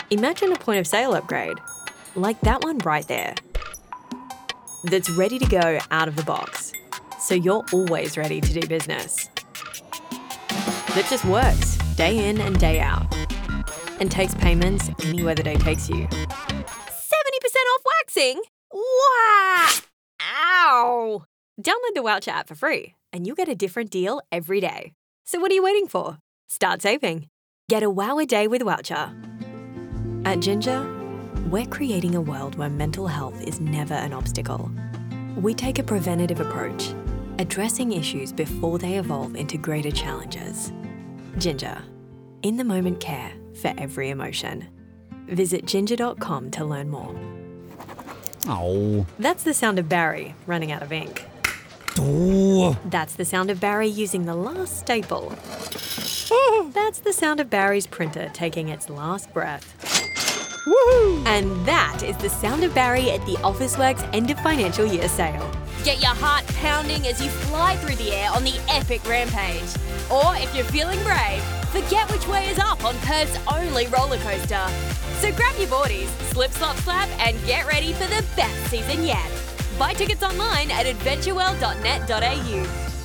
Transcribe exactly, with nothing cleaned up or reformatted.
Imagine a point of sale upgrade, like that one right there, that's ready to go out of the box, so you're always ready to do business. That just works day in and day out and takes payments anywhere the day takes you. seventy percent off waxing? Wow! Ow! Download the Woucher app for free and you'll get a different deal every day. So what are you waiting for? Start saving. Get a wow a day with Woucher. At Ginger, we're creating a world where mental health is never an obstacle. We take a preventative approach, addressing issues before they evolve into greater challenges. Ginger, in the moment care for every emotion. Visit ginger dot com to learn more. Oh. That's the sound of Barry running out of ink. Oh. That's the sound of Barry using the last staple. That's the sound of Barry's printer taking its last breath. Woohoo! And that is the sound of Barry at the Officeworks end of financial year sale. Get your heart pounding as you fly through the air on the epic rampage. Or if you're feeling brave, forget which way is up on Perth's only roller coaster. So grab your boardies, slip, slop, slap, and get ready for the best season yet. Buy tickets online at adventure world dot net dot a u.